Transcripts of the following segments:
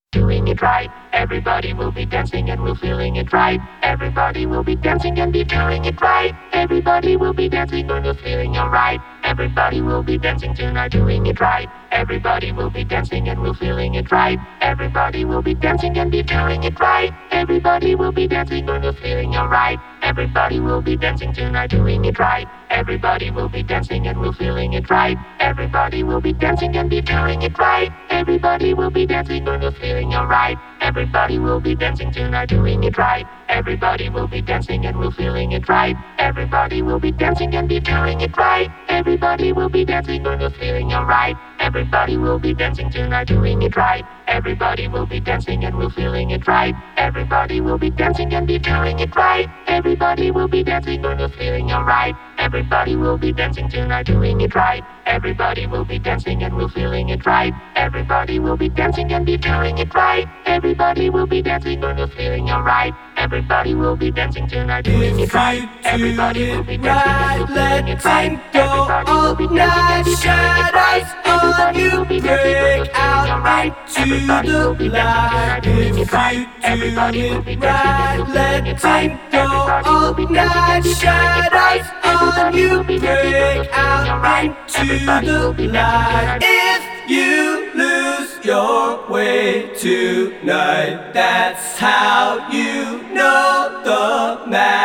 Doing it right, everybody will be dancing and we're feeling it right. Everybody will be dancing and be doing it right. Everybody will be dancing and we're feeling alright. Everybody will be dancing tonight, doing it right. Everybody will be dancing and we're feeling it right. Everybody will be dancing and be doing it right. Everybody will be dancing and we're feeling alright. Everybody will be dancing tonight, doing it right. Everybody will be dancing and we're feeling it right. Everybody will be dancing and be doing it right. Everybody will be dancing and we're feeling alright. Everybody will be dancing tonight, doing it right. Everybody will be dancing and we're feeling it right. Everybody will be dancing and be doing it right. Everybody will be dancing and we're feeling alright. Everybody will be dancing tonight, doing it right. Everybody will be dancing and we're feeling it right. Everybody will be dancing and be doing it right. Everybody will be dancing and we're feeling alright. Everybody will be dancing tonight, doing it right. Everybody will be dancing and we're feeling it right. Everybody will be dancing and be doing it right. Everybody will be dancing and we're feeling alright. Everybody will be dancing tonight, doing it right. Everybody will be dancing and we're feeling it right. Everybody will be dancing and be doing it right. Everybody will be dancing and we're feeling alright. Everybody will be dancing tonight, doing it right. Everybody will be dancing and we're feeling it right. Everybody will be dancing and be doing it right. Everybody will be dancing and we're feeling alright. Everybody will be dancing tonight. If you lose your way tonight, that's how you know the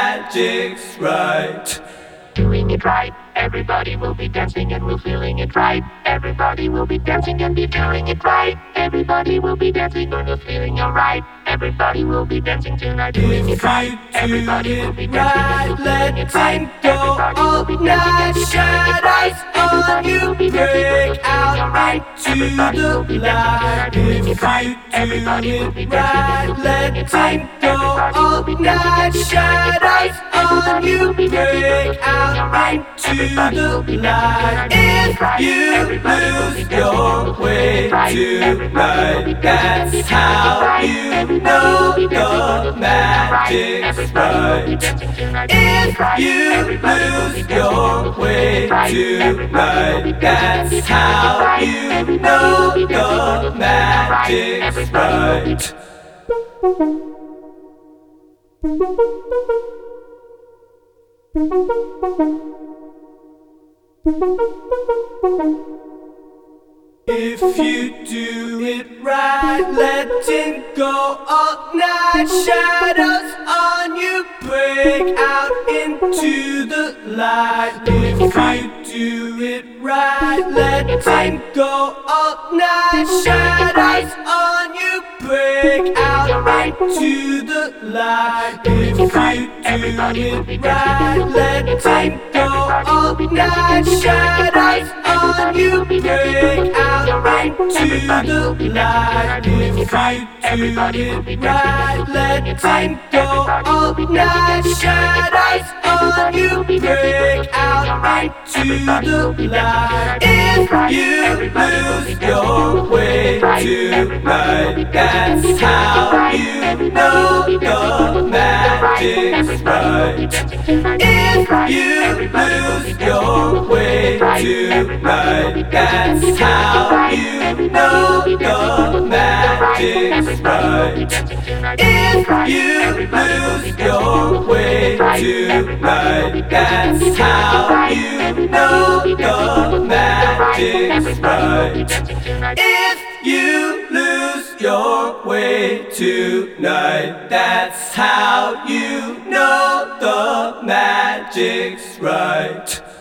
magic's right. Doing it right. Everybody will be dancing and we're feeling it right. Everybody will be dancing and be doing it right. Everybody will be dancing and we're feeling alright. Everybody will be dancing tonight, doing it right. Everybody will be dancing and we're feeling it right. Everybody will be dancing and be doing it right. Everybody will be dancing and we're feeling alright. Everybody will be dancing tonight, doing it right. Everybody will be dancing and we're feeling it right. Everybody will be dancing and be doing it right. Everybody will be dancing and we're feeling alright. Everybody will be dancing tonight, doing it right. Everybody will be dancing and we're feeling it right. Everybody will be dancing and be doing it right. Everybody will be dancing and we're feeling alright. Everybody will be dancing tonight, doing it right. Everybody will be dancing and we're feeling it right. Everybody will be dancing and be doing it right. Everybody will be dancing and we're feeling alright. Everybody will be If you do it right, letting go all night, shadows on you break out into the light. If you do it right, letting go all night, shadows on you break out into the light. If you do it right, letting go all night, shadows on you break out into the light. If you do it right, letting go all night, shadows on you break out into the light. If you lose your way tonight, that's how you know the magic's right. If you lose your way tonight, that's how you know the magic's right. If you lose your way tonight, that's how you know the magic's right. If you lose your way tonight, that's how you know the magic's right.